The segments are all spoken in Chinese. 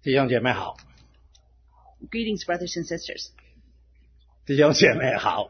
弟兄姐妹好， Greetings, brothers and sisters. 弟兄姐妹好。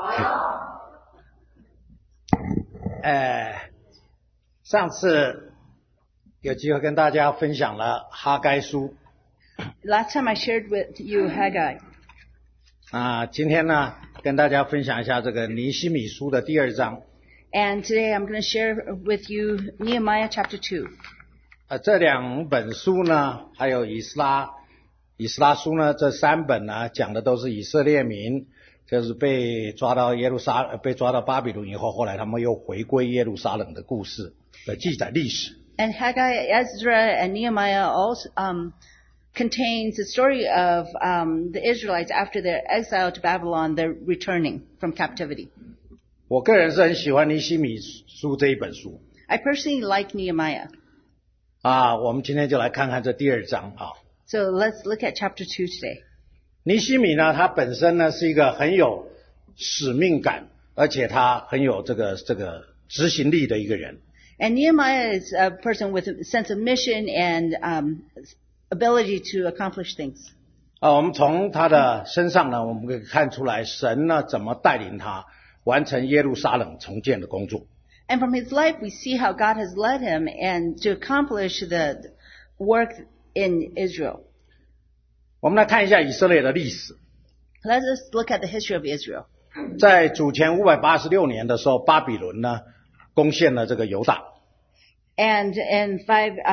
上次有机会跟大家分享了哈该书， Last time I shared with you Haggai. 今天呢跟大家分享一下这个尼希米书的第2章。 And today I'm going to share with you Nehemiah chapter 2. 这2本书呢，还有以斯拉书呢，这3本呢讲的都是以色列民，就是被抓到巴比伦以后，后来他们又回归耶路撒冷的故事的记载历史。 And Haggai, Ezra, and Nehemiah all contains the story of the Israelites after their exile to Babylon, they're returning from captivity. 我个人是很喜欢尼希米书这一本书。 I personally like Nehemiah. 我们今天就来看看这第2章啊。 So let's look at chapter 2 today. 尼希米呢，他本身呢是一个很有使命感，而且他很有这个执行力的一个人。 And Nehemiah is a person with a sense of mission and ability to accomplish things. 我们从他的身上呢，我们可以看出来神呢怎么带领他完成耶路撒冷重建的工作。 And from his life, we see how God has led him and to accomplish the work in Israel. 我们来看一下以色列的历史。 Let us look at the history of Israel. 在主前586年的时候，巴比伦呢攻陷了这个犹大。 And in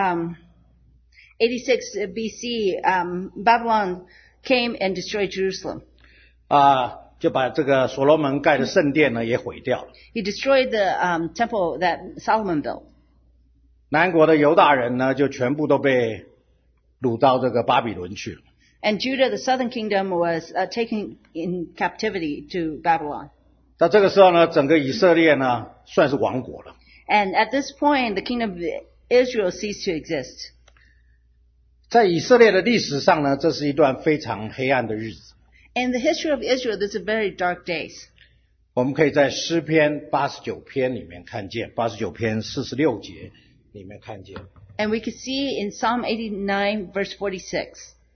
586 BC, Babylon came and destroyed Jerusalem. 就把这个所罗门盖的圣殿呢也毁掉了。 He destroyed the temple that Solomon built. 南国的犹大人呢就全部都被掳到这个巴比伦去了。 And Judah, the southern kingdom, was taken in captivity to Babylon. 到这个时候呢，整个以色列呢算是亡国了。 And at this point, the kingdom of Israel ceased to exist. 在以色列的历史上呢，这是一段非常黑暗的日子。 In the history of Israel, these are very dark days. 我们可以在诗篇89篇里面看见，89篇46节里面看见。 And we can see in Psalm 89, verse 46.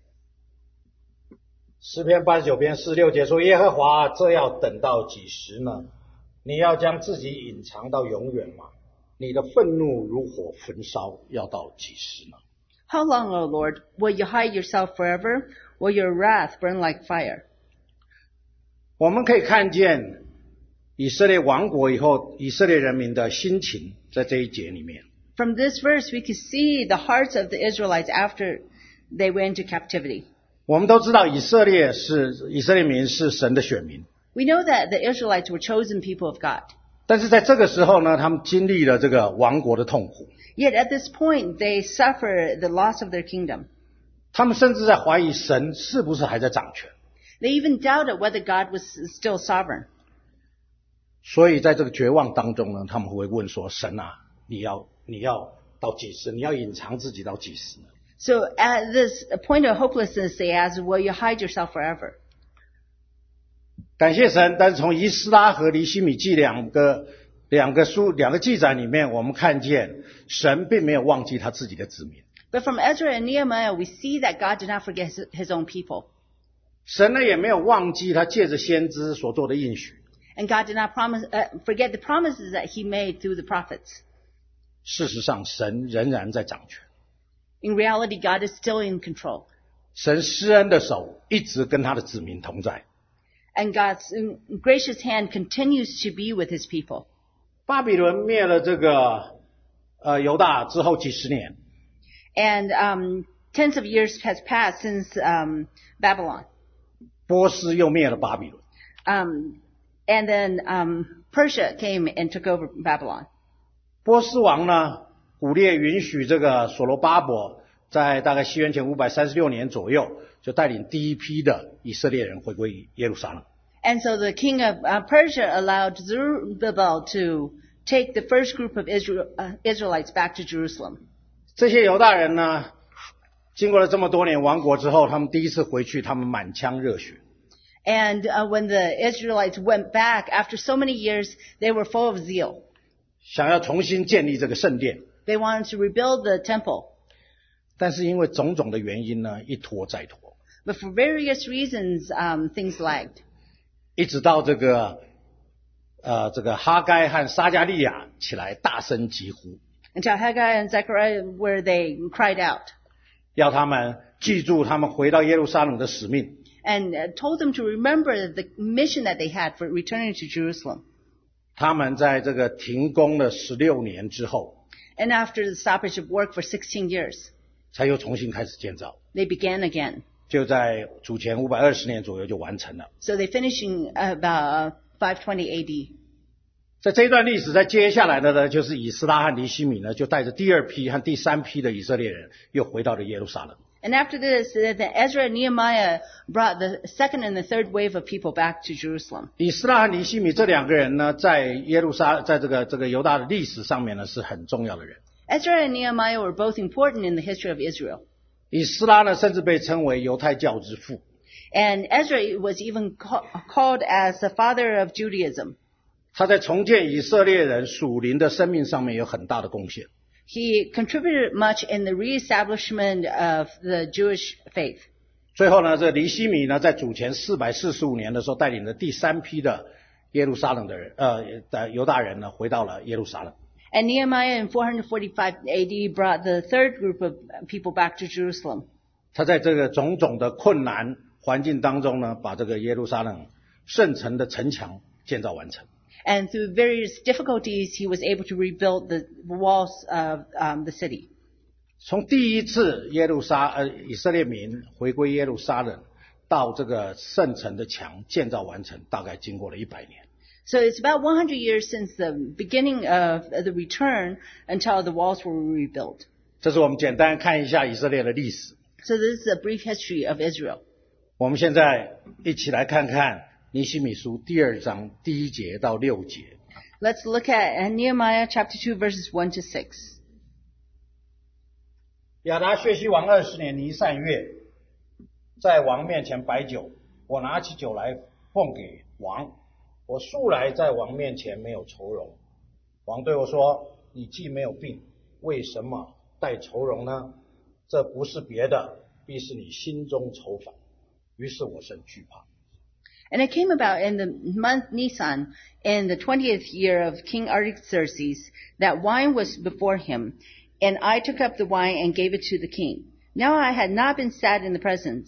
诗篇89篇46节说：“耶和华，这要等到几时呢？你要将自己隐藏到永远吗？你的愤怒如火焚烧，要到几时呢？” How long, O Lord, will you hide yourself forever? Will your wrath burn like fire? 我们可以看见以色列亡国以后，以色列人民的心情在这一节里面。 From this verse, we can see the hearts of the Israelites after they went into captivity. 我们都知道以色列民是神的选民， We know that the Israelites were chosen people of God. 但是在这个时候呢，他们经历了这个亡国的痛苦， Yet at this point, they suffer the loss of their kingdom. 他们甚至在怀疑神是不是还在掌权。 They even doubted whether God was still sovereign. 所以在这个绝望当中呢，他们会问说：“神啊，你要到几时？你要隐藏自己到几时呢？” So at this point of hopelessness, they ask, will you hide yourself forever? 感谢神，但是从以斯拉和尼希米记两个记载里面，我们看见神并没有忘记他自己的子民。 But from Ezra and Nehemiah, we see that God did not forget his own people. 神呢也没有忘记他借着先知所做的应许。 And God did not forget the promises that he made through the prophets. 事实上，神仍然在掌权。 In reality, God is still in control. 神施恩的手一直跟他的子民同在。 And God's gracious hand continues to be with his people. 巴比伦灭了这个犹大之后几十年， And tens of years has passed since Babylon. 波斯又灭了巴比伦。 And then Persia came and took over Babylon. 波斯王呢，古列允许这个所罗巴伯在大概西元前536年左右，就带领第一批的以色列人回归耶路撒冷。 And so the king of Persia allowed Zerubbabel to take the first group of Israelites back to Jerusalem. 这些犹大人呢，经过了这么多年亡国之后，他们第一次回去，他们满腔热血。 And when the Israelites went back, after so many years, they were full of zeal. 想要重新建立这个圣殿。 They wanted to rebuild the temple. 但是因为种种的原因呢，一拖再拖， But for various reasons, things lagged. 一直到这个哈该和撒迦利亚起来大声疾呼， Until Haggai and Zechariah, where they cried out 要他们记住他们回到耶路撒冷的使命。 and told them to remember the mission that they had for returning to Jerusalem. 他们在这个停工了16年之后， And after the stoppage of work for 16 years, 才又重新开始建造， they began again. 就在主前520年左右就完成了。 So they finished in about 520 AD. 在这一段历史，在接下来的呢，就是以斯拉和尼希米呢，就带着第二批和第三批的以色列人，又回到了耶路撒冷。 And after this, Ezra and Nehemiah brought the second and the third wave of people back to Jerusalem. 以斯拉和尼希米这两个人呢，在这个犹大的历史上面呢，是很重要的人。 Ezra and Nehemiah were both important in the history of Israel. 以斯拉呢，甚至被称为犹太教之父。 And Ezra was even called as the father of Judaism. 他在重建以色列人属灵的生命上面有很大的贡献。 He contributed much in the reestablishment of the Jewish faith. 最后呢，这尼希米呢，在主前445年的时候，带领了第三批的耶路撒冷的人，犹大人呢，回到了耶路撒冷。 And Nehemiah in 445 AD brought the third group of people back to Jerusalem. 他在这个种种的困难环境当中呢，把这个耶路撒冷圣城的城墙建造完成。 And through various difficulties, he was able to rebuild the walls of the city. 从第一次以色列民回归耶路撒冷到这个圣城的墙建造完成，大概经过了100年。 So it's about 100 years since the beginning of the return until the walls were rebuilt. 这是我们简单看一下以色列的历史。 So this is a brief history of Israel. 我们现在一起来看看尼希米书第2章第1节到6节。 Let's look at Nehemiah chapter 2 verses 1 to 6. 亚达薛西王20年尼散月，在王面前摆酒，我拿起酒来奉给王。我素来在王面前没有愁容。王对我说：“你既没有病，为什么带愁容呢？这不是别的，必是你心中愁烦。”于是我甚惧怕。 And it came about in the month Nisan, in the 20th year of King Artaxerxes, that wine was before him, and I took up the wine and gave it to the king. Now I had not been sad in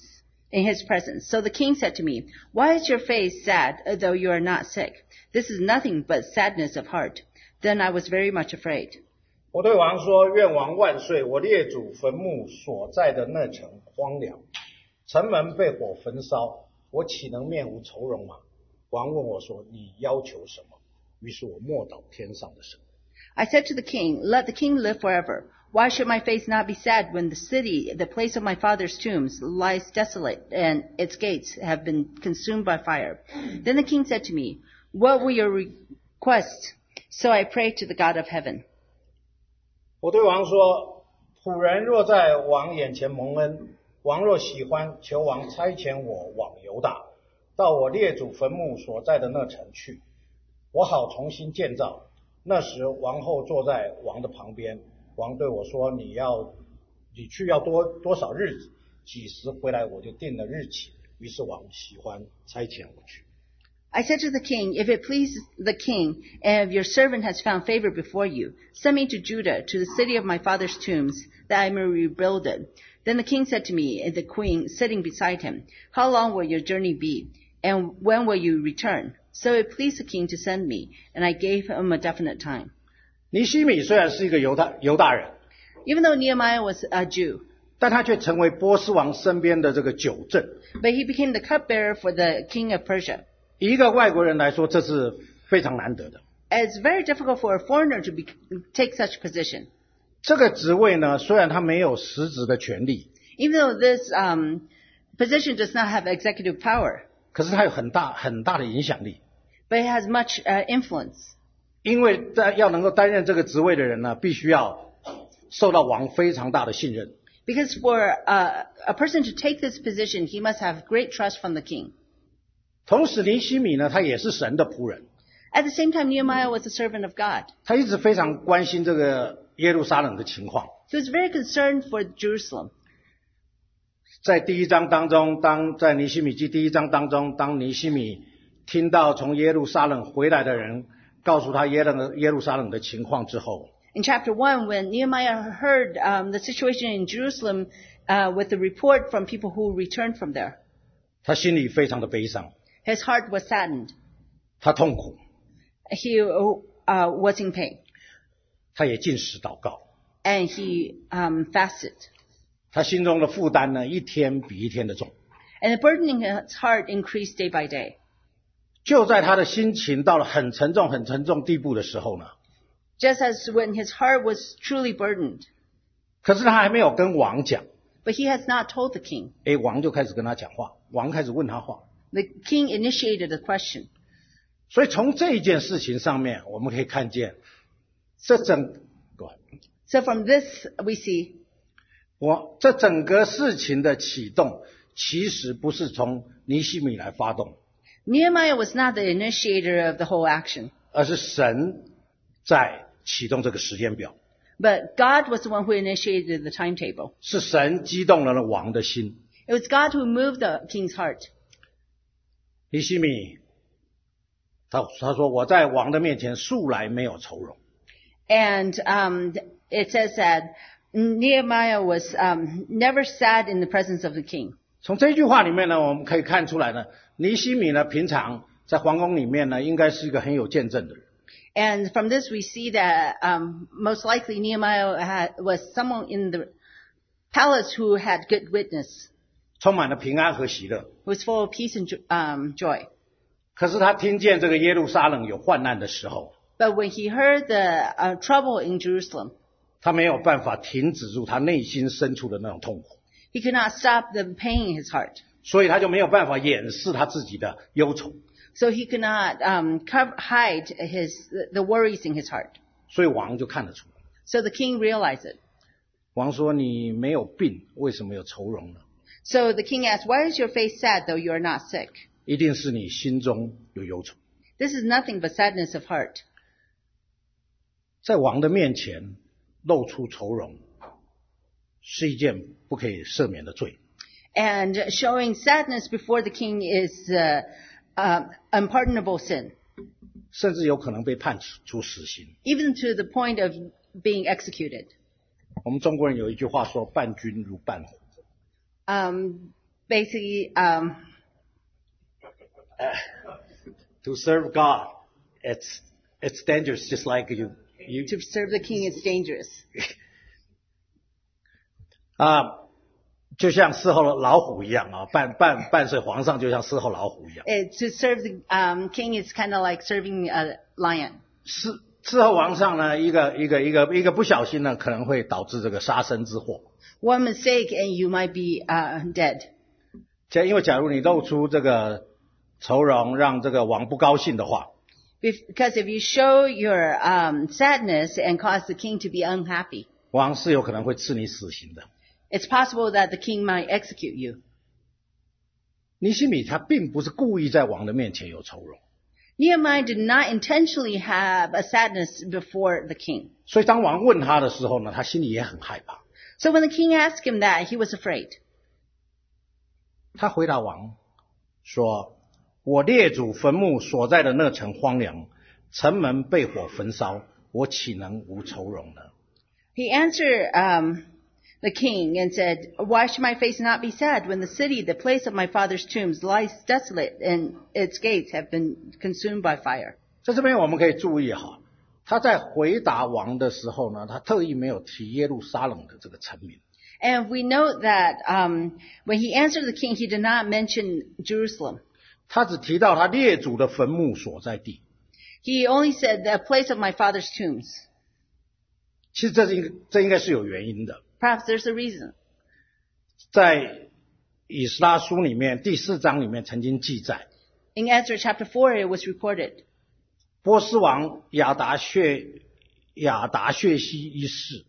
his presence. So the king said to me, "Why is your face sad, though you are not sick? This is nothing but sadness of heart." Then I was very much afraid. 我对王说：“愿王万岁！我列祖坟墓所在的那城荒凉，城门被火焚烧，我岂能面无愁容吗？”王问我说：“你要求什么？”于是我默祷天上的神。 I said to the king, "Let the king live forever. Why should my face not be sad when the city, the place of my father's tombs, lies desolate and its gates have been consumed by fire?" Then the king said to me, "What were your requests?" So I prayed to the God of heaven. 我对王说：“仆人若在王眼前蒙恩，王若喜欢，求王差遣我往犹大，到我列祖坟墓所在的那城去，我好重新建造。”那时王后坐在王的旁边，王对我说：“你去要多少日子？几时回来？”我就定了日期。于是王喜欢差遣我去。 I said to the king, "If it pleases the king, and if your servant has found favor before you, send me to Judah, to the city of my father's tombs, that I may rebuild it." Then the king said to me, and the queen sitting beside him, "How long will your journey be? And when will you return?" So it pleased the king to send me, and I gave him a definite time. 尼希米虽然是一个犹大人， Even though Nehemiah was a Jew, 但他却成为波斯王身边的这个酒政。 but he became the cupbearer for the king of Persia. 以一个外国人来说，这是非常难得的。 It's very difficult for a foreigner to take such position. 这个职位呢，虽然他没有实质的权利， Even though this position does not have executive power, 可是他有很大的影响力。 but it has much influence. 因为要能够担任这个职位的人呢，必须要受到王非常大的信任。 Because for a person to take this position, he must have great trust from the king. 同时，尼希米呢，他也是神的仆人， At the same time, Nehemiah was a servant of God. 他一直非常关心这个耶路撒冷的情况。 He was very concerned for Jerusalem. 在第一章当中，在尼希米记第一章当中，当尼希米听到从耶路撒冷回来的人告诉他耶路撒冷的情况之后， In chapter 1, when Nehemiah heard the situation in Jerusalem with the report from people who returned from there, 他心里非常的悲伤， his heart was saddened. 他痛苦， He was in pain, 他也禁食祷告， and he fasted. 他心中的负担呢，一天比一天的重。 And the burden in his heart increased day by day. 就在他的心情到了很沉重地步的时候呢， Just as when his heart was truly burdened, 可是他还没有跟王讲， but he has not told the king. 王就开始跟他讲话，王开始问他话。 The king initiated the question. 所以从这一件事情上面，我们可以看见，这整个事情的启动，其实不是从尼希米来发动， Nehemiah was not the initiator of the whole action, 而是神在启动这个时间表， but God was the one who initiated the timetable. 是神激动了王的心。 It was God who moved the king's heart. 尼希米他说我在王的面前素来没有愁容。 And it says that Nehemiah was never sad in the presence of the king. 从这句话里面呢，我们可以看出来呢，尼希米呢平常在皇宫里面呢，应该是一个很有见证的人。 And from this we see that most likely Nehemiah was someone in the palace who had good witness, 充满了平安和喜乐。 who was full of peace and joy. 可是他听见这个耶路撒冷有患难的时候， But when he heard the trouble in Jerusalem, 他没有办法停止住他内心深处的那种痛苦， he could not stop the pain in his heart. 所以他就没有办法掩饰他自己的忧愁， So he could not hide the worries in his heart. 所以王就看得出来。 So the king realized it. 王说：“你没有病，为什么有愁容呢？ So the king asked, "Why is your face sad though you are not sick?" 一定是你心中有忧愁。” This is nothing but sadness of heart. 在王的面前露出愁容，是一件不可以赦免的罪。 And showing sadness before the king is unpardonable sin, 甚至有可能被判处死刑。 even to the point of being executed. 我们中国人有一句话说：“伴君如伴虎。” Basically, To serve God, it's dangerous, just like you to serve the king is dangerous. 就像伺候老虎一样啊，伴随皇上就像伺候老虎一样。 To serve the king is kind of like serving a lion. 伺候皇上呢，一个不小心呢，可能会导致这个杀身之祸。 One mistake and you might be dead. 因为假如你露出这个愁容，让这个王不高兴的话， Because if you show your sadness and cause the king to be unhappy, 王是有可能会赐你死刑的。 it's possible that the king might execute you. 尼希米他并不是故意在王的面前有愁容， Nehemiah did not intentionally have a sadness before the king. 所以当王问他的时候呢，他心里也很害怕。 So when the king asked him that, he was afraid. 他回答王说：“我列祖坟墓所在的那城荒凉，城门被火焚烧，我岂能无愁容呢？” He answered the king and said, "Why should my face not be sad when the city, the place of my father's tombs, lies desolate and its gates have been consumed by fire?" 在这边我们可以注意哈，他在回答王的时候呢，他特意没有提耶路撒冷的这个城名。 And we note that when he answered the king, he did not mention Jerusalem. 他只提到他列祖的坟墓所在地。 He only said the place of my father's tombs. 其实这应该是有原因的。 Perhaps there's a reason. 在以斯拉书里面第4章里面曾经记载， In Ezra chapter 4, it was recorded. 波斯王亚达薛西一世，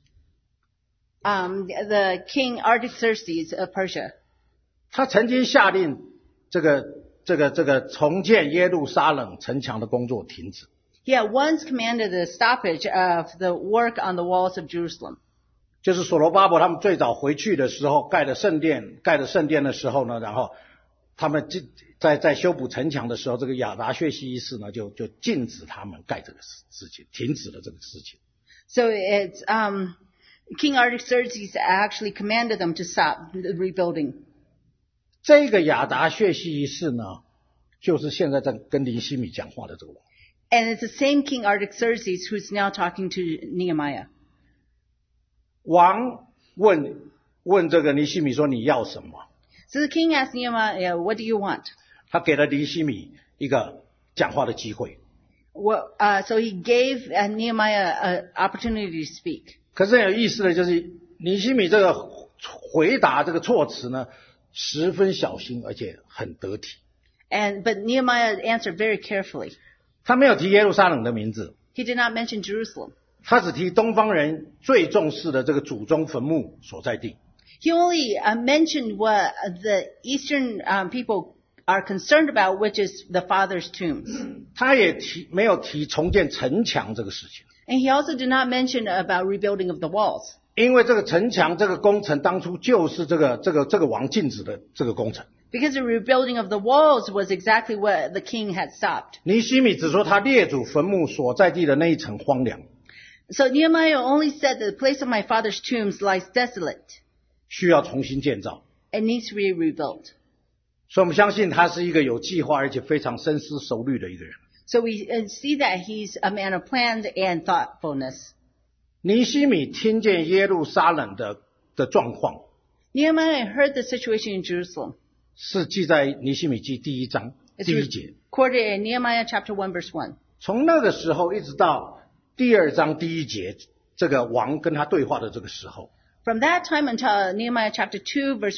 The king Artaxerxes of Persia. 他曾经下令这个重建耶路撒冷城墙的工作停止。 He at once commanded the stoppage of the work on the walls of Jerusalem. 就是所罗巴伯他们最早回去的时候盖的圣殿的时候呢，然后他们在修补城墙的时候，这个亚达薛西一世呢就禁止他们盖这个事情，停止了这个事情。 So it's King Artaxerxes actually commanded them to stop the rebuilding. 这个亚达薛西一世呢，就是现在在跟尼希米讲话的这个王。 And it's the same King Artaxerxes who's now talking to Nehemiah. 王问这个尼希米说你要什么？ So the king asked Nehemiah, what do you want? 他给了尼希米一个讲话的机会。 Well, so he gave Nehemiah an opportunity to speak. 可是很有意思的就是尼希米这个回答这个措辞呢，十分小心而且很得体。 But Nehemiah answered very carefully. 他没有提耶路撒冷的名字， He did not mention Jerusalem. 他只提东方人最重视的这个祖宗坟墓所在地。 He only mentioned what the Eastern people are concerned about, which is the father's tombs. 他也没有提重建城墙这个事情， And he also did not mention about rebuilding of the walls. 因为这个城墙这个工程当初就是这个王禁止的这个工程。 Because the rebuilding of the walls was exactly what the king had stopped. 尼希米只说他列祖坟墓所在地的那一层荒凉， So Nehemiah only said that the place of my father's tombs lies desolate. 需要重新建造。 It needs to be rebuilt. 所以我们相信他是一个有计划而且非常深思熟虑的一个人。 So we see that he's a man of plan and thoughtfulness. 尼希米听见耶路撒冷的状况， Nehemiah heard the situation in Jerusalem. 是记在尼希米记第1章 It's 第1节。 recorded in Nehemiah chapter 1 verse 1. 从那个时候一直到第2章第1节，这个王跟他对话的这个时候， From that time until Nehemiah chapter 2 verse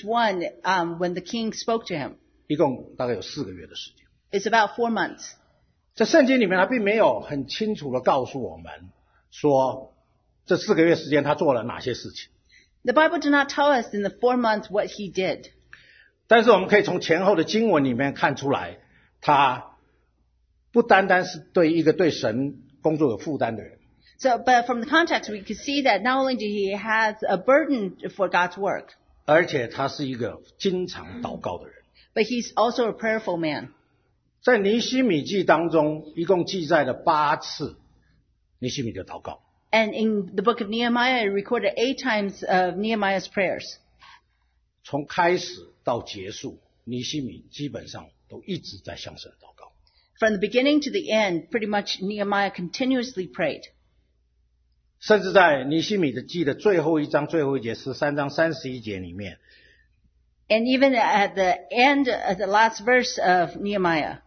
1, when the king spoke to him, 一共大概有4个月的时间。 it's about 4 months. 在圣经里面他并没有很清楚的告诉我们说这4个月时间他做了哪些事情， The Bible did not tell us in the 4 months what he did. 但是我们可以从前后的经文里面看出来，他不单单是对神工作有负担的人， But from the context, we could see that not only did he have a burden for God's work, 而且他是一个经常祷告的人。 but he's also a prayerful man. 在尼希米记当中一共记载了8次尼希米的祷告， And in the book of Nehemiah, it recorded 8 times of Nehemiah's prayers. 从开始到结束，尼希米基本上都一直在向神祷告。 From the beginning to the end, pretty much Nehemiah continuously prayed. 甚至在尼希米的记的最后一章最后一节13章31节里面， And even at the end of the last verse of Nehemiah,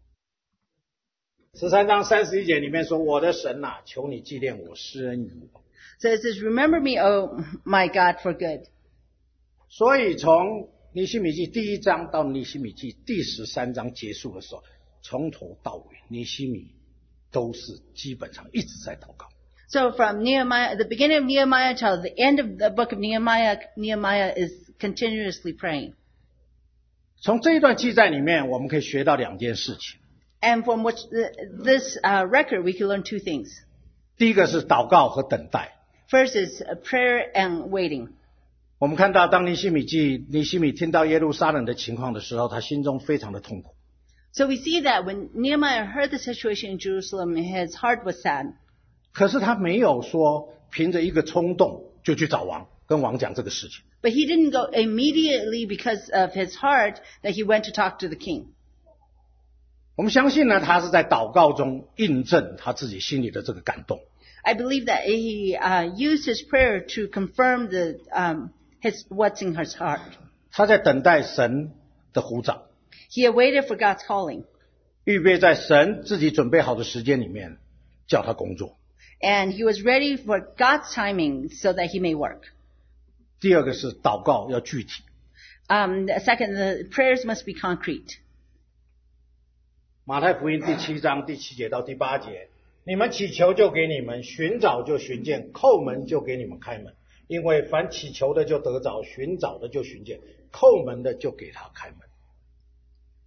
13章31节里面说：“我的神啊，求你纪念我，施恩于我。” so it says, "Remember me, O my God, for good." 所以从尼希米记第1章到尼希米记第13章结束的时候，从头到尾尼希米都是基本上一直在祷告。 So from Nehemiah, the beginning of Nehemiah till the end of the book of Nehemiah, Nehemiah is continuously praying. 从这一段记载里面，我们可以学到2件事情。 And from this record, we can learn 2 things. 第一个是祷告和等待。 First is prayer and waiting. 我们看到，当尼希米听到耶路撒冷的情况的时候，他心中非常的痛苦。 So we see that when Nehemiah heard the situation in Jerusalem, his heart was sad. 可是他没有说凭着一个冲动就去找王，跟王讲这个事情。 But he didn't go immediately because of his heart that he went to talk to the king. 我们相信呢，他是在祷告中印证他自己心里的这个感动。 I believe that he used his prayer to confirm what's in his heart. 他在等待神的呼召， He awaited for God's calling. 预备在神自己准备好的时间里面叫他工作。 And he was ready for God's timing so that he may work. 第二个是祷告要具体。 Second, the prayers must be concrete. 马太福音第7章第7节到第8节，你们祈求就给你们，寻找就寻见，叩门就给你们开门。因为凡祈求的就得着，寻找的就寻见，叩门的就给他开门。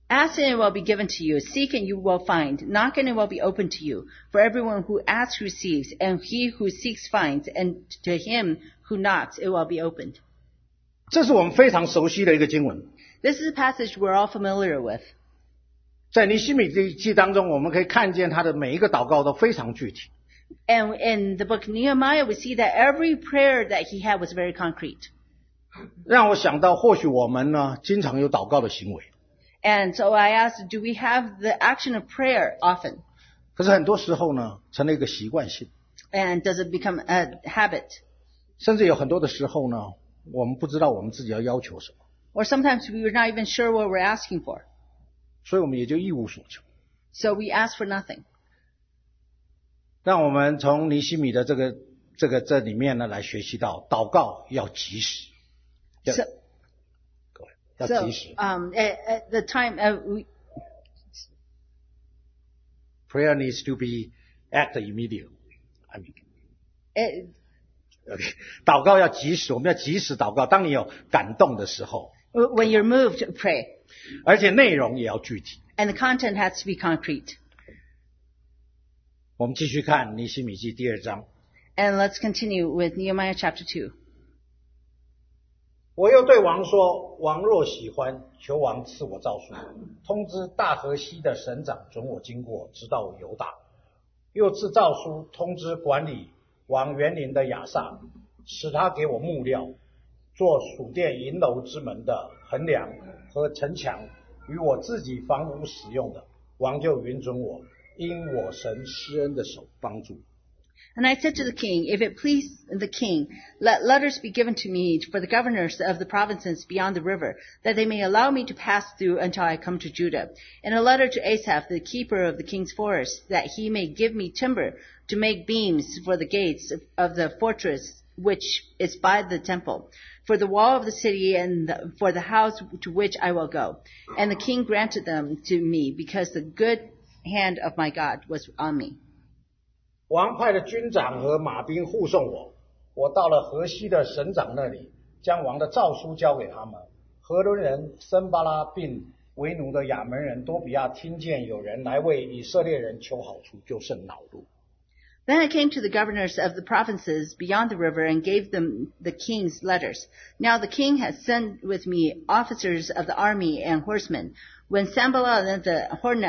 Ask and it will be given to you. Seek and you will find. Knock and it will be opened to you. For everyone who asks receives, and he who seeks finds, and to him who knocks it will be opened. 这是我们非常熟悉的一个经文。 This is a passage we're all familiar with. 在尼希米记当中，我们可以看见他的每一个祷告都非常具体。 And in the book of Nehemiah, we see that every prayer that he had was very concrete. 让我想到，或许我们呢，经常有祷告的行为。 And so I asked, do we have the action of prayer often? 可是很多时候呢，成了一个习惯性。 And does it become a habit? 甚至有很多的时候呢，我们不知道我们自己要求什么。 Or sometimes we were not even sure what we're asking for. 所以我们也就一无所求。 So we ask for nothing. 让我们从尼希米的这里面呢，来学习到祷告要及时。要及时。 At the time, prayer needs to be act immediately. Okay. 祷告要及时，我们要及时祷告。当你有感动的时候 when you're moved, pray. 而且内容也要具体。 And the content has to be concrete. 我们继续看尼希米记第2章。 And let's continue with Nehemiah chapter 2. 我又对王说，王若喜欢，求王赐我诏书，通知大河西的省长准我经过，直到犹大。又赐诏书通知管理王园林的亚萨，使他给我木料，做属殿银楼之门的横梁和城墙，与我自己房屋使用的。王就允准我，因我神施恩的手帮助。 And I said to the king, if it please the king, let letters be given to me for the governors of the provinces beyond the river, that they may allow me to pass through until I come to Judah. And a letter to Asaph, the keeper of the king's forest, that he may give me timber to make beams for the gates of the fortress which is by the temple, for the wall of the city and for the house to which I will go. And the king granted them to me, because the good hand of my God was on me. 王派的军长和马兵护送我，我到了河西的省长那里，将王的诏书交给他们。何伦人森巴拉并为奴的亚门人多比亚听见有人来为以色列人求好处，就甚恼怒。 Then I came to the governors of the provinces beyond the river and gave them the king's letters. Now the king has sent with me officers of the army and horsemen. When Sanballat the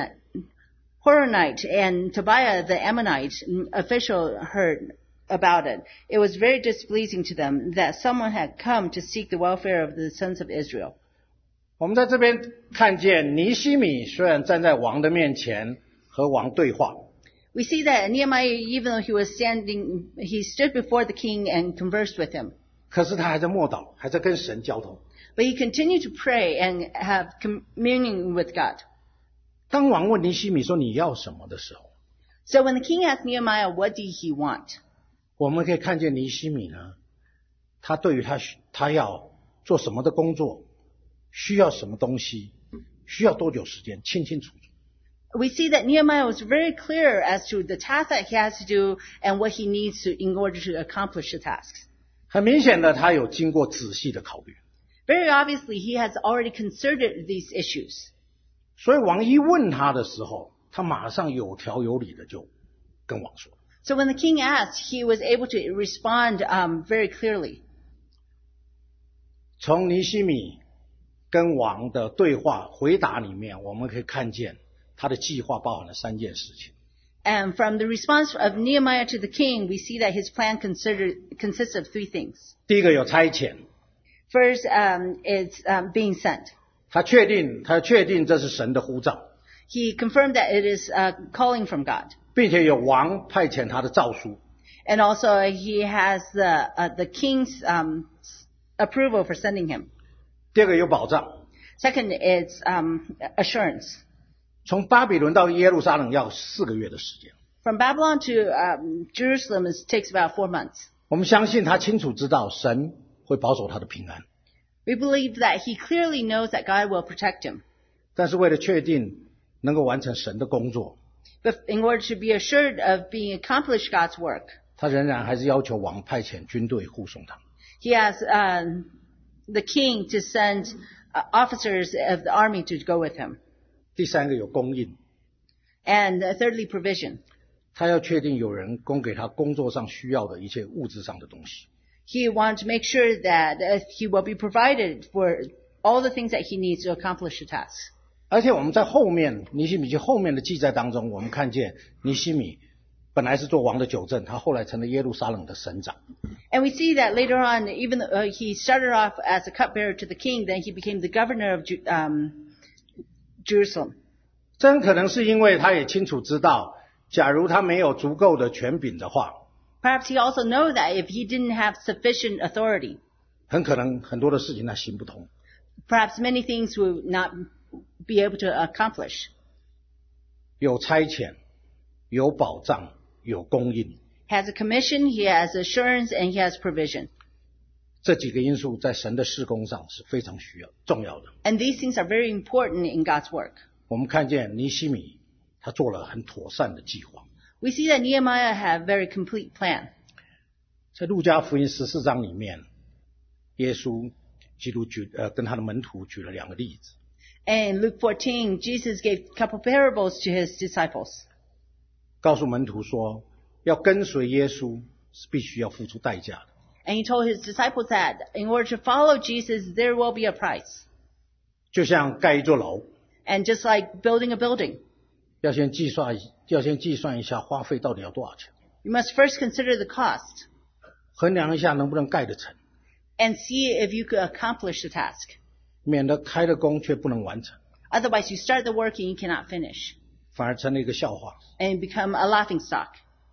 Horonite and Tobiah the Ammonite official heard about it, it was very displeasing to them that someone had come to seek the welfare of the sons of Israel. 我们在这边看见尼希米虽然站在王的面前和王对话， We see that Nehemiah, even though he stood before the king and conversed with him. 可是他还在默祷，还在跟神交通。 But he continued to pray and have communion with God. 当王问尼希米说你要什么的时候， So when the king asked Nehemiah, what did he want? 我们可以看见尼希米呢，他对于他要做什么的工作，需要什么东西，需要多久时间，清清楚楚。 We see that Nehemiah was very clear as to the task that he has to do and what he needs to in order to accomplish the tasks. 很明显的，他有经过仔细的考虑。 Very obviously, he has already considered these issues. 所以王一问他的时候，他马上有条有理的就跟王说。 So when the king asked, he was able to respond very clearly. 从尼希米跟王的对话回答里面，我们可以看见他的计划包含了3件事情。 And from the response of Nehemiah to the king, we see that his plan consists of 3 things. 第一个有差遣， First, it's being sent. 他确定这是神的呼召， He confirmed that it is calling from God. 并且有王派遣他的诏书。 And also he has the king's approval for sending him. 第二个有保障， Second, it's assurance. 从巴比伦到耶路撒冷要4个月的时间。 From Babylon to Jerusalem, it takes about 4 months. 我们相信他清楚知道神会保守他的平安， We believe that he clearly knows that God will protect him. 但是为了确定能够完成神的工作， But in order to be assured of being accomplished God's work, 他仍然还是要求王派遣军队护送他。 he has the king to send officers of the army to go with him. 第三个有供应， And thirdly, provision. 他要确定有人供给他工作上需要的一切物质上的东西。 He wants to make sure that he will be provided for all the things that he needs to accomplish the task. 而且我们在后面尼希米记后面的记载当中，我们看见尼希米本来是做王的九正，他后来成了耶路撒冷的省长。 And we see that later on, even though he started off as a cupbearer to the king, then he became the governor of Jerusalem. 这很可能是因为他也清楚知道，假如他没有足够的权柄的话， Perhaps he also knew that if he didn't have sufficient authority, 很可能很多的事情他行不通。 perhaps many things would not be able to accomplish. 有差遣，有保障，有供应， He has a commission, he has assurance, and he has provision. 这几个因素在神的事工上是非常重要的。 And these things are very important in God's work. 我们看见尼希米他做了很妥善的计划。 We see that Nehemiah had a very complete plan. 在路加福音14章里面，耶稣基督跟他的门徒举了两个例子。 And in Luke 14, Jesus gave a couple parables to his disciples. 告诉门徒说，要跟随耶稣是必须要付出代价的。 And he told his disciples that in order to follow Jesus, there will be a price. 就像盖一座楼， And just like building a building, 要先计算一下花费到底要多少钱， you must first consider the cost 衡量一下能不能盖得成， and see if you could accomplish the task. 免得开了工却不能完成， Otherwise, you start the work and you cannot finish 反而成了一个笑话。 and become a laughing stock.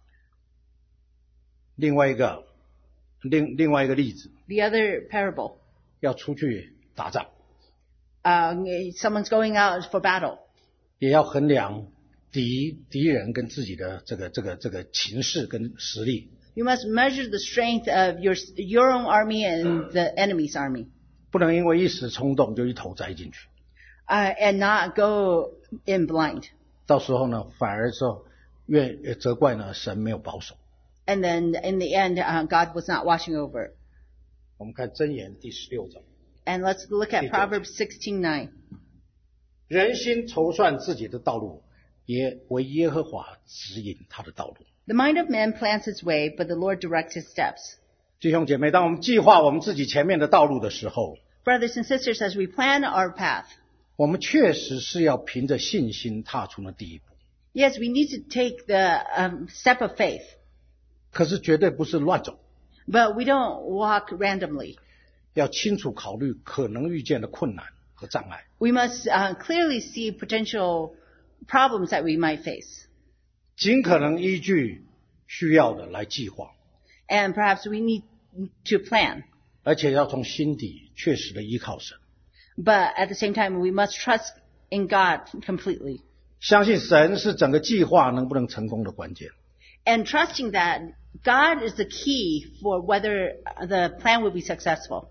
另外一个例子， The other parable, 要出去打仗， someone's going out for battle. 也要衡量敌人跟自己的这个情势跟实力， You must measure the strength of your own army and the enemy's army, 不能因为一时冲动就一头栽进去， and not go in blind. 到时候呢，反而说责怪呢神没有保守。 And then in the end, God was not watching over. 我们看箴言第16章， And let's look at Proverbs 16:9. 人心筹算自己的道路，也为耶和华指引他的道路。 The mind of man plans his way, but the Lord directs his steps. 弟兄姐妹，当我们计划我们自己前面的道路的时候， Brothers and sisters, as we plan our path, 我们确实是要凭着信心踏出那第一步， yes, we need to take the step of faith, 可是绝对不是乱走， but we don't walk randomly. 要清楚考虑可能遇见的困难和障碍， We must clearly see potential problems that we might face. 尽可能依据需要的来计划， And perhaps we need to plan. 而且要从心底确实的依靠神， But at the same time, we must trust in God completely. 相信神是整个计划能不能成功的关键。 And trusting that God is the key for whether the plan will be successful.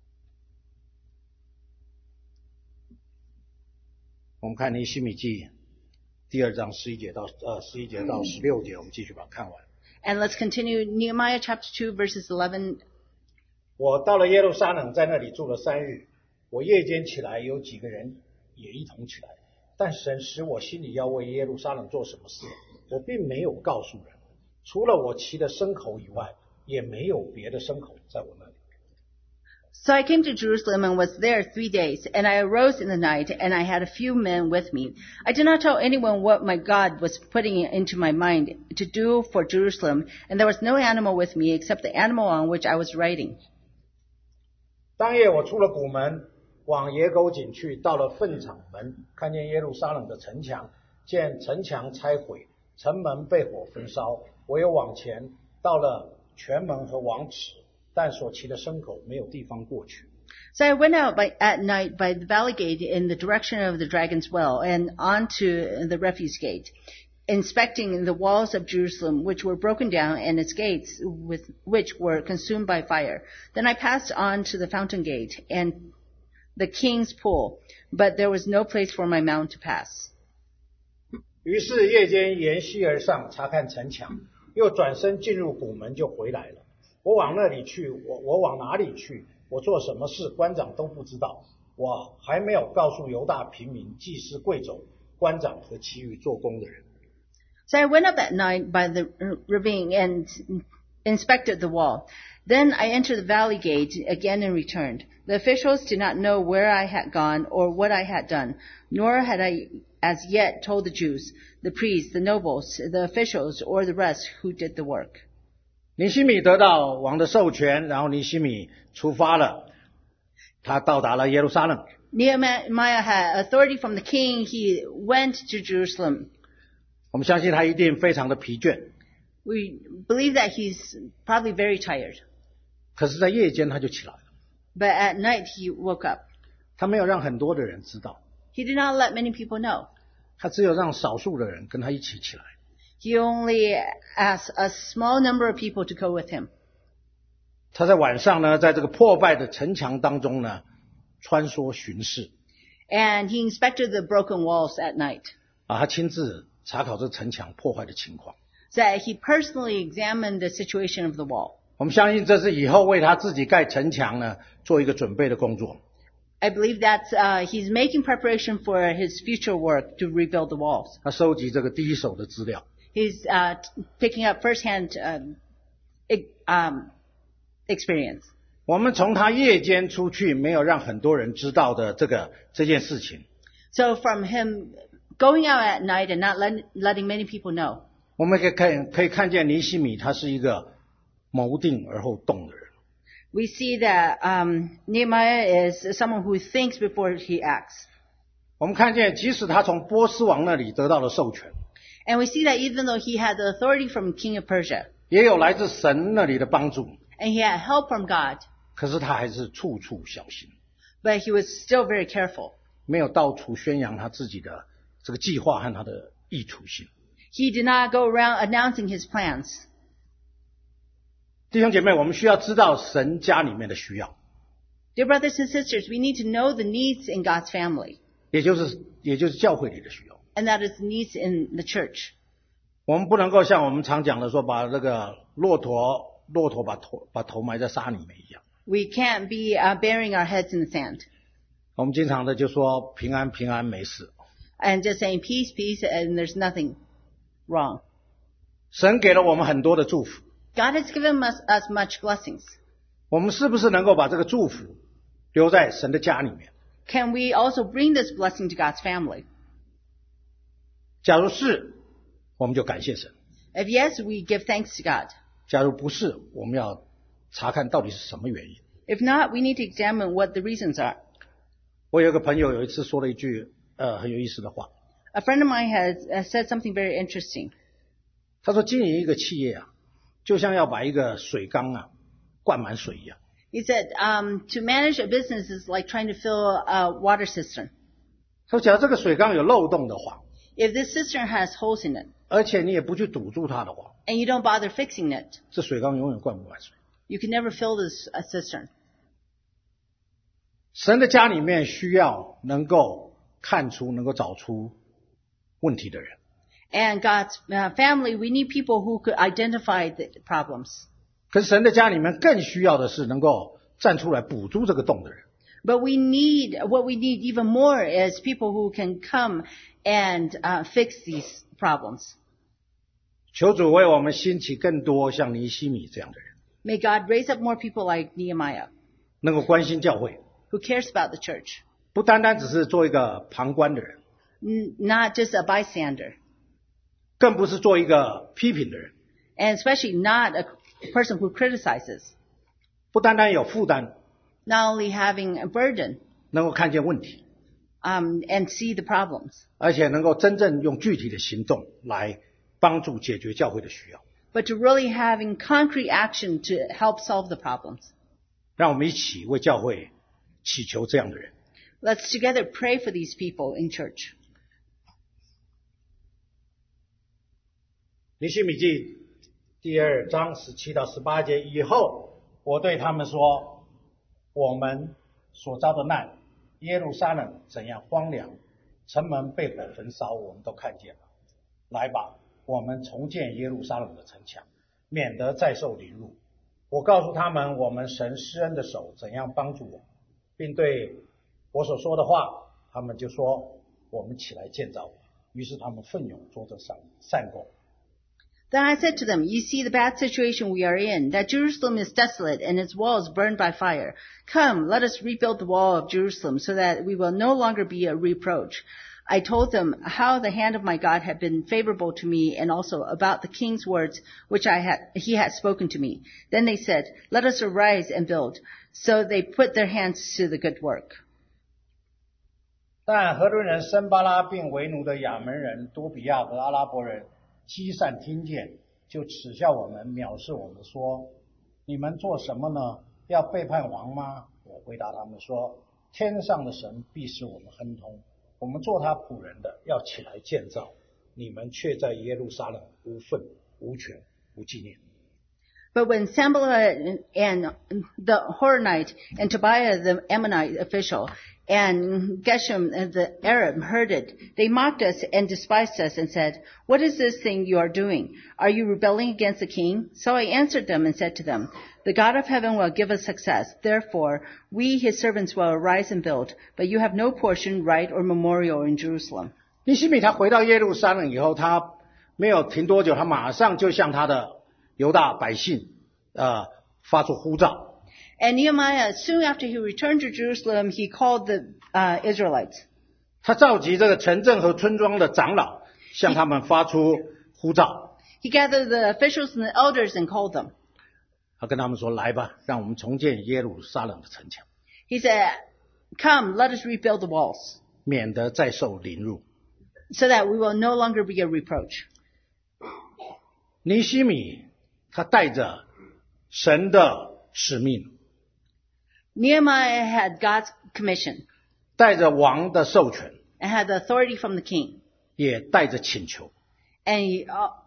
我们看尼希米记第2章11节到16节，我们继续把它看完。 And let's continue Nehemiah chapter 2, verses 11. 我到了耶路撒冷，在那里住了3日。我夜间起来，有几个人也一同起来，但神使我心里要为耶路撒冷做什么事，我并没有告诉人。除了我骑的牲口以外，也没有别的牲口在我那里。 So I came to Jerusalem and was there 3 days, and I arose in the night, and I had a few men with me. I did not tell anyone what my God was putting into my mind to do for Jerusalem, and there was no animal with me except the animal on which I was riding. 当夜我出了谷门，往野狗井去，到了粪场门，看见耶路撒冷的城墙，见城墙拆毁，城门被火焚烧。我又往前，到了泉门和王池，但所骑的牲口没有地方过去。 So I went out at night by the valley gate in the direction of the dragon's well and onto the refuse gate, inspecting the walls of Jerusalem, which were broken down, and its gates, which were consumed by fire. Then I passed on to the fountain gate and the king's pool, but there was no place for my mount to pass. 于是夜间沿溪而上，查看城墙，又转身进入谷门就回来了。我往那里去，我往哪里去，我做什么事，官长都不知道。 我还没有告诉犹大平民、祭司、贵胄、官长和其余做工的人。 So I went up at night by the ravine and inspected the wall. Then I entered the valley gate again and returned. The officials did not know where I had gone or what I had done, nor had I as yet told the Jews, the priests, the nobles, the officials, or the rest who did the work. 尼西米得到王的授权，然后尼西米出发了，他到达了耶路撒冷。 Nehemiah had authority from the king. He went to Jerusalem. 我们相信他一定非常的疲倦， We believe that he's probably very tired. 可是在夜间他就起来了， But at night he woke up. 他没有让很多的人知道， He did not let many people know. 他只有让少数的人跟他一起起来。 He only asked a small number of people to go with him. 他在晚上呢，在这个破败的城墙当中呢，穿梭巡视。 And he inspected the broken walls at night. 他亲自查考这城墙破坏的情况。 So he personally examined the situation of the wall. 我们相信这是以后为他自己盖城墙呢做一个准备的工作。 I believe that he's making preparation for his future work to rebuild the walls. 他收集这个第一手的资料。 He's picking up firsthand experience. 我们从他夜间出去没有让很多人知道的这件事情， So from him going out at night and not letting many people know, 我们可以看见尼西米他是一个谋定而后动的人。 we see that Nehemiah is someone who thinks before he acts. 我们看见即使他从波斯王那里得到了授权， And we see that even though he had the authority from King of Persia, 也有来自神那里的帮助， and he had help from God, 可是他还是处处小心， but he was still very careful. 没有到处宣扬他自己的这个计划和他的益处性。 He did not go around announcing his plans. 弟兄姐妹，我们需要知道神家里面的需要， Dear brothers and sisters, we need to know the needs in God's family, 也就是教会里的需要。 and that is the needs in the church. 我们不能够像我们常讲的说，把那个骆驼把头埋在沙里面一样。 We can't be burying our heads in the sand 我们经常的就说平安平安没事。 and just saying peace, peace, and there's nothing wrong. 神给了我们很多的祝福， God has given us much blessings. 我们是不是能够把这个祝福留在神的家里面？ Can we also bring this blessing to God's family? 假如是，我们就感谢神； If yes, we give thanks to God. 假如不是，我们要查看到底是什么原因。 If not, we need to examine what the reasons are. 我有一个朋友有一次说了一句很有意思的话， A friend of mine has said something very interesting. 他说经营一个企业啊，就像要把一个水缸啊灌满水一样。 He said, to manage a business is like trying to fill a water cistern. 他说假如这个水缸有漏洞的话， If this cistern has holes in it, 而且你也不去堵住它的话， and you don't bother fixing it, 这水缸永远灌不满水。 you can never fill this cistern. 神的家里面需要能够看出、能够找出问题的人。 And God's family, we need people who could identify the problems. 可是神的家里面更需要的是能够站出来补足这个洞的人。 But what we need even more is people who can come and fix these problems. 求主为我们兴起更多像尼西米这样的人， May God raise up more people like Nehemiah, 能够关心教会， who cares about the church, 不单单只是做一个旁观的人， not just a bystander, 更不是做一个批评的人， and especially not a person who criticizes, 不单单有负担， not only having a burden, 能够看见问题， and see the problems, 而且能够真正用具体的行动来帮助解决教会的需要。 but to really having concrete action to help solve the problems. 让我们一起为教会祈求这样的人。 Let's together pray for these people in church. 尼希米记第2章17到18节以后，我对他们说，我们所遭的难，耶路撒冷怎样荒凉，城门被火焚烧，我们都看见了。来吧，我们重建耶路撒冷的城墙，免得再受凌辱。我告诉他们，我们神施恩的手怎样帮助我，并对我所说的话，他们就说我们起来建造。于是他们奋勇做这善工。 Then I said to them, you see the bad situation we are in, that Jerusalem is desolate and its walls burned by fire. Come, let us rebuild the wall of Jerusalem so that we will no longer be a reproach. I told them how the hand of my God had been favorable to me and also about the king's words which he had spoken to me. Then they said, let us arise and build. So they put their hands to the good work. 但何伦人申巴拉并为奴的亚门人多比亚和阿拉伯人基善听见，就耻笑我们，藐视我们，说：你们做什么呢？要背叛王吗？我回答他们说：天上的神必使我们亨通，我们做他仆人的要起来建造，你们却在耶路撒冷无份无权无纪念。 But when Sanballat and the Horonite and Tobiah the Ammonite official and Geshem the Arab heard it, they mocked us and despised us and said, what is this thing you are doing? Are you rebelling against the king? So I answered them and said to them, the God of heaven will give us success. Therefore, we, his servants, will arise and build. But you have no portion, right, or memorial in Jerusalem. 尼希米他回到耶路撒冷以后，他没有停多久，他马上就向他的犹大百姓发出呼召。 And Nehemiah, soon after he returned to Jerusalem, he called the Israelites. 他召集这个城镇和村庄的长老，向他们发出呼召。 He gathered the officials and the elders and called them. 他跟他们说：来吧，让我们重建耶路撒冷的城墙。 He said, come, let us rebuild the walls, 免得再受凌辱。 so that we will no longer be a reproach. 尼希米他带着神的使命， Nehemiah had God's commission 带着王的授权， and had the authority from the king. 也带着请求 And he,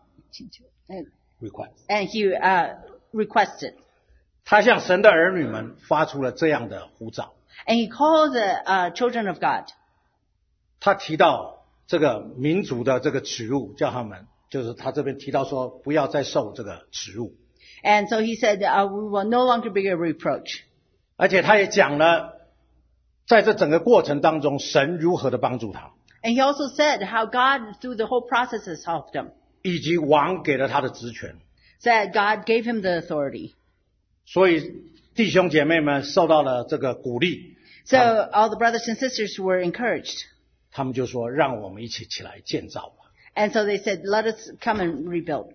request。 and he requested. 他向神的儿女们发出了这样的呼召。 And he called the children of God. 他提到这个民族的这个耻辱，叫他们，就是他这边提到说，不要再受这个耻辱。 And so he said, we will no longer be a reproach. 而且他也讲了，在这整个过程当中，神如何的帮助他， And he also said how God, through the whole process, has helped him. 以及王给了他的职权。 Said God gave him the authority. 所以弟兄姐妹们受到了这个鼓励， So all the brothers and sisters were encouraged. 他们就说：让我们一起起来建造吧。 And so they said, let us come and rebuild.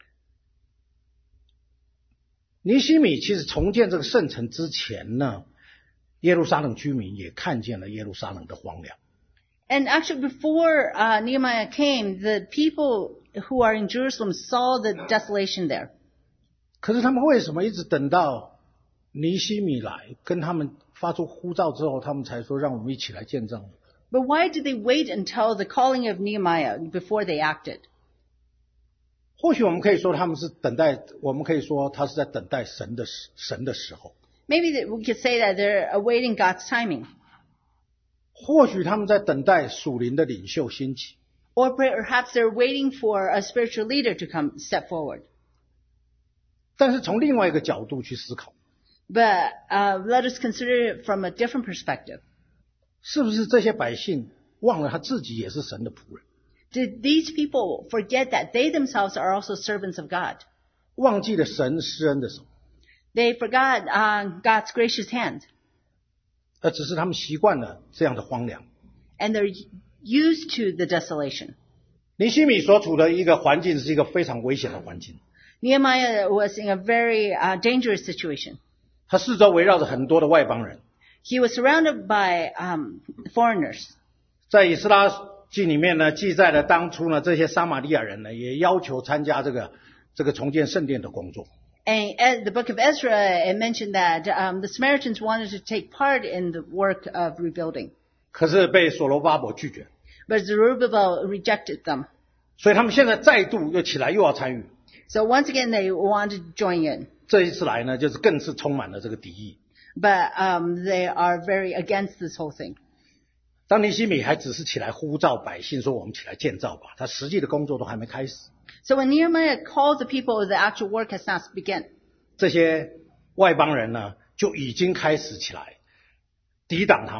尼希米其实重建这个圣城之前呢，耶路撒冷居民也看见了耶路撒冷的荒凉。 And actually before Nehemiah came, the people who are in Jerusalem saw the desolation there. 可是他们为什么一直等到尼希米来跟他们发出呼召之后，他们才说让我们一起来建造呢？ But why did they wait until the calling of Nehemiah before they acted? 或许我们可以说他们是等待，我们可以说他是在等待神的时候。 Maybe we could say that they're awaiting God's timing. 或许他们在等待属灵的领袖兴起。 Or perhaps they're waiting for a spiritual leader to come step forward. 但是从另外一个角度去思考， But let us consider it from a different perspective. 是不是这些百姓忘了他自己也是神的仆人， Did these people forget that they themselves are also servants of God? 忘记了神施恩的手， They forgot God's gracious hand. 而只是他们习惯了这样的荒凉。 And they're used to the desolation. 尼希米所处的一个环境是一个非常危险的环境， Nehemiah was in a very dangerous situation. 他四周围绕着很多的外邦人。 He was surrounded by foreigners. 在以斯拉记里面呢，记载了当初呢，这些撒玛利亚人呢，也要求参加这个重建圣殿的工作。 And at the book of Ezra, it mentioned that the Samaritans wanted to take part in the work of rebuilding. 可是被所罗巴伯拒绝， But Zerubbabel rejected them. 所以他们现在再度又起来，又要参与。 So once again, they wanted to join in. 这一次来呢，就是更是充满了这个敌意。 But they are very against this whole thing. 当尼希米还只是起来呼召百姓说：“我们起来建造吧。”他实际的工作都还没开始。 So when Nehemiah called the people, the actual work has not begun. 这些外邦人呢，就已经开始起来抵挡他们，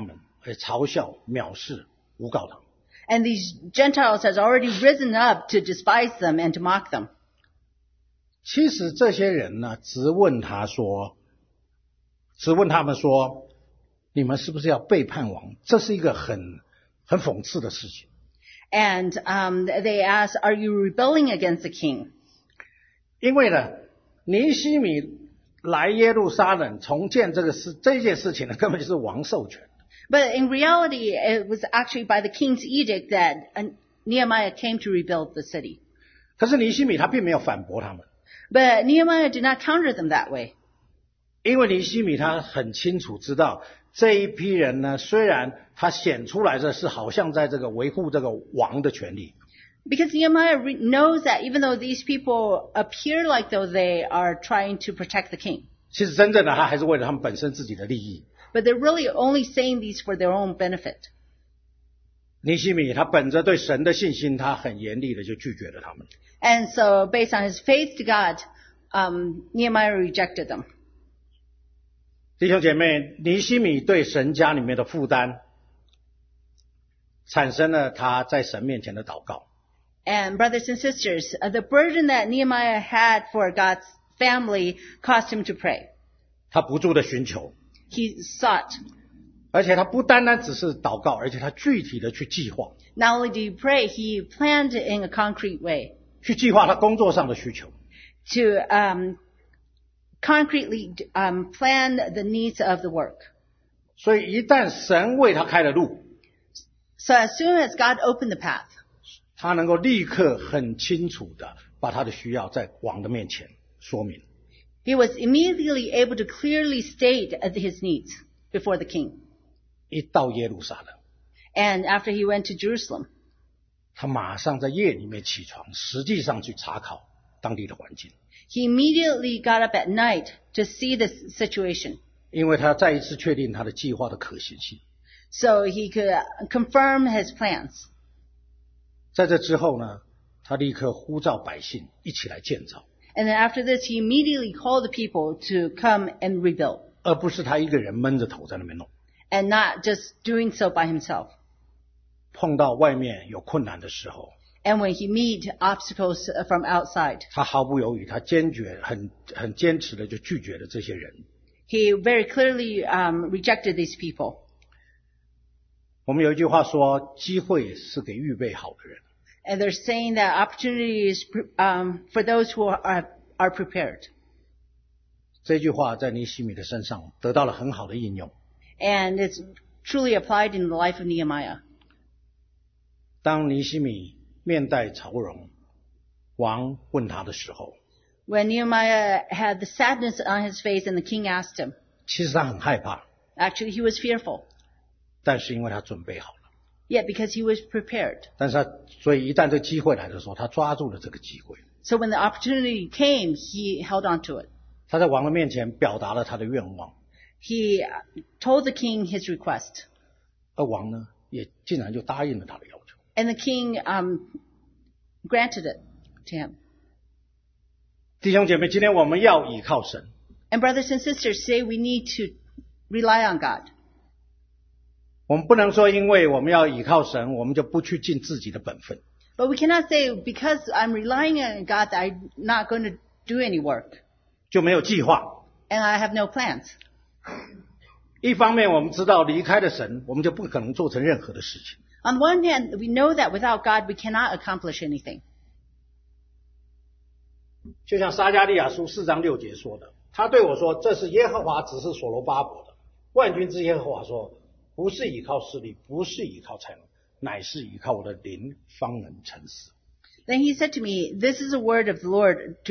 嘲笑、藐视、诬告他们。 And these Gentiles has already risen up to despise them and to mock them. 其实这些人呢，质问他们说，你们是不是要背叛王？这是一个很讽刺的事情。 And they ask, are you rebelling against the king? 因为呢，尼希米来耶路撒冷重建这件事情呢，根本就是王授权。 But in reality, it was actually by the king's edict that Nehemiah came to rebuild the city. 可是尼希米他并没有反驳他们， But Nehemiah did not counter them that way. 因为尼希米他很清楚知道这一批人呢，虽然他显出来的是好像在这个维护这个王的权利， Because Nehemiah knows that even though these people appear like though they are trying to protect the king, 其实真正的他还是为了他们本身自己的利益。 but they're really only saying these for their own benefit. 尼希米他本着对神的信心，他很严厉的就拒绝了他们。 And so based on his faith to God, Nehemiah rejected them. 弟兄姐妹，尼希米对神家里面的负担，产生了他在神面前的祷告。 And brothers and sisters, the burden that Nehemiah had for God's family caused him to pray. 他不住的寻求， He sought. 而且他不单单只是祷告，而且他具体的去计划， Not only did he pray, he planned in a concrete way 去计划他工作上的需求。 to concretely plan the needs of the work. 所以一旦神为他开了路， So as soon as God opened the path, 他能够立刻很清楚的把他的需要在王的面前说明。 he was immediately able to clearly state his needs before the king. 一到耶路撒冷， And after he went to Jerusalem, 他马上在夜里面起床，实际上去查考当地的环境， he immediately got up at night to see the situation. 因为他再一次确定他的计划的可行性。 So he could confirm his plans. 在这之后呢，他立刻呼召百姓一起来建造， And then after this, he immediately called the people to come and rebuild, 而不是他一个人闷着头在那边弄。 and not just doing so by himself. 碰到外面有困难的时候， And when he meet obstacles from outside, 他毫不犹豫，他坚决、很坚持的就拒绝了这些人。 he very clearly rejected these people. 我们有一句话说，机会是给预备好的人。 And they're saying that opportunity is for those who are prepared. 这句话在尼希米的身上得到了很好的应用。 And it's truly applied in the life of Nehemiah. 当尼希米面带愁容，王问他的时候， When Nehemiah had the sadness on his face and the king asked him, 其实他很害怕， actually he was fearful, 但是因为他准备好了， yet because he was prepared. 但是所以一旦这机会来的时候，他抓住了这个机会。 So when the opportunity came, he held on to it. 他在王的面前表达了他的愿望， He told the king his request. 而王呢，也竟然就答应了他的要求。 And the king granted it to him. 弟兄姐妹，今天我们要倚靠神， And brothers and sisters, say we need to rely on God. 我们不能说因为我们要倚靠神，我们就不去尽自己的本分。 But we cannot say because I'm relying on God that I'm not going to do any work 就没有计划。 and I have no plans. 一方面我们知道离开了神，我们就不可能做成任何的事情。 On one hand, we know that without God we cannot accomplish anything. 就像撒迦利亚书4章6节说的，他对我说，这是耶和华指示所罗巴伯的。万军之耶和华说，不是依靠势力，不是依靠才能，乃是依靠我的灵方能成事。 Then he said to me, this is a word of the Lord to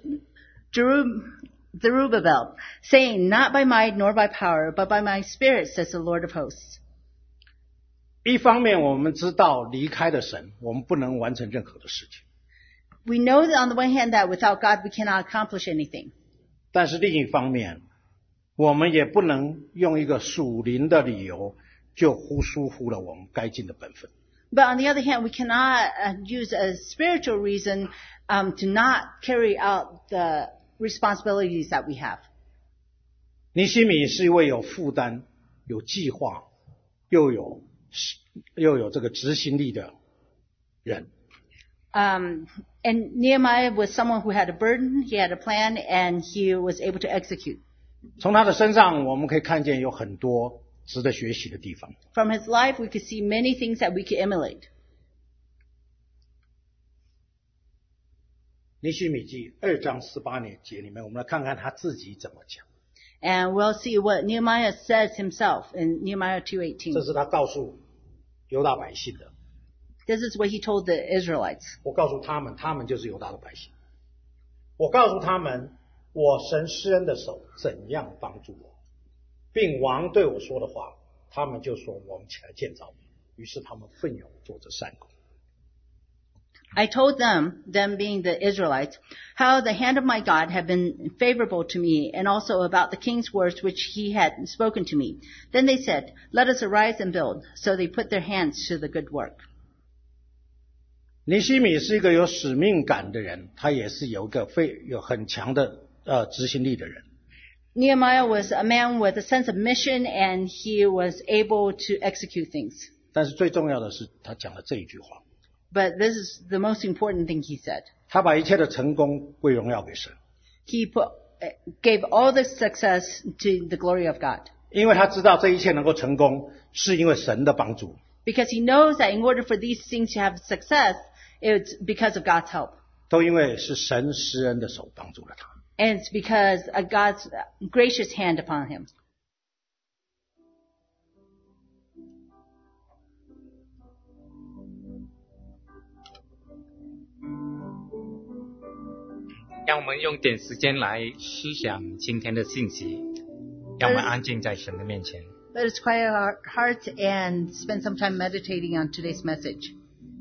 Zerubbabel, saying, not by might nor by power, but by my spirit, says the Lord of hosts. 一方面我们知道离开了神，我们不能完成任何的事情。 We know that on the one hand that without God we cannot accomplish anything. 但是另一方面，我们也不能用一个属灵的理由就疏忽了我们该尽的本分。 But on the other hand, we cannot use a spiritual reason to not carry out the responsibilities that we have. 尼希米是一位有负担、有计划、 又有这个执行力的人。 And Nehemiah was someone who had a burden, he had a plan, and he was able to execute. 从他的身上我们可以看见有很多值得学习的地方。 From his life, we could see many things that we could emulate. 尼希米记2章18节里面，我们来看看他自己怎么讲。 And we'll see what Nehemiah says himself in Nehemiah 2:18. 这是他告诉犹大百姓的。 This is what he told the Israelites. 我告诉他们，他们就是犹大的百姓。我告诉他们，我神施恩的手怎样帮助我，并王对我说的话，他们就说我们起来建造。于是他们奋勇做这善工。 I told them being the Israelites, how the hand of my God had been favorable to me, and also about the king's words which he had spoken to me. Then they said, let us arise and build. So they put their hands to the good work. 尼希米是一个有使命感的人，他也是有很强的执行力的人。 Nehemiah was a man with a sense of mission, and he was able to execute things. 但是最重要的是，他讲了这一句话， But this is the most important thing he said. 他把一切的成功归荣耀给神， He gave all the success to the glory of God. 因为他知道这一切能够成功，是因为神的帮助。 Because he knows that in order for these things to have success, it's because of God's help. 都因为是神施恩的手帮助了他。 And it's because of God's gracious hand upon him. 让我们用点时间来思想今天的信息，让我们安静在神的面前。 Let us quiet our hearts and spend some time meditating on today's message.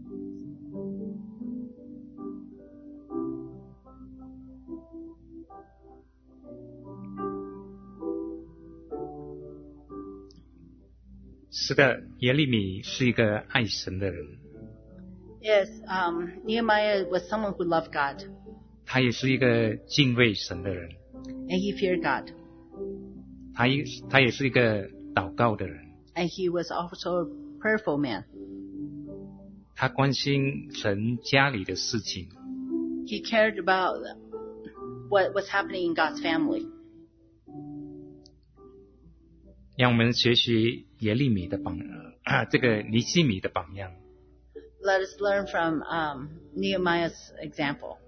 是的，耶利米是一个爱神的人， Yes, Nehemiah was someone who loved God, 他也是一个敬畏神的人， and he feared God, 他也是一个祷告的人， and he was also a prayerful man. 他关心神家里的事情， He cared about what was happening in God's family. 让我们学习耶利米的这个尼希米的榜样。 Let us learn from Nehemiah's example.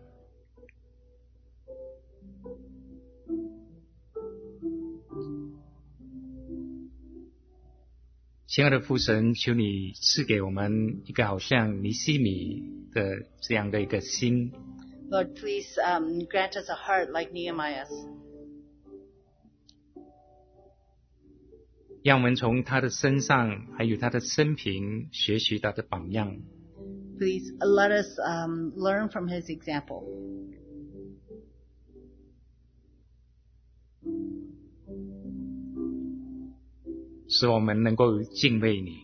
亲爱的父神，求你赐给我们一个好像尼希米的这样的一个心， Lord, please grant us a heart like Nehemiah's. 让我们从他的身上还有他的生平学习他的榜样， Please let us learn from his example. 使我们能够敬畏你，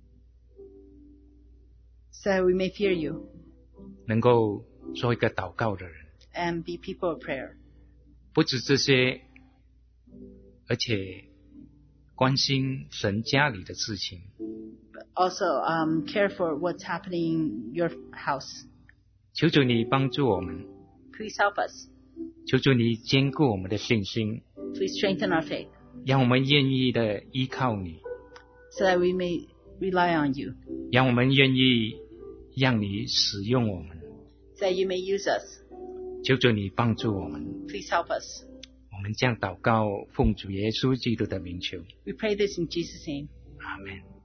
So we may fear you 能够做一个祷告的人。 and be people of prayer. 不止这些，而且关心神家里的事情。 But also care for what's happening in your house. 求主你帮助我们， Please help us. 求主你坚固我们的信心， Please strengthen our faith 让我们愿意的依靠你， so that we may rely on you, 让我们愿意让你使用我们。 so that you may use us. 求主你帮助我们， Please help us. 我们将祷告奉主耶稣基督的名求， We pray this in Jesus' name. 阿门。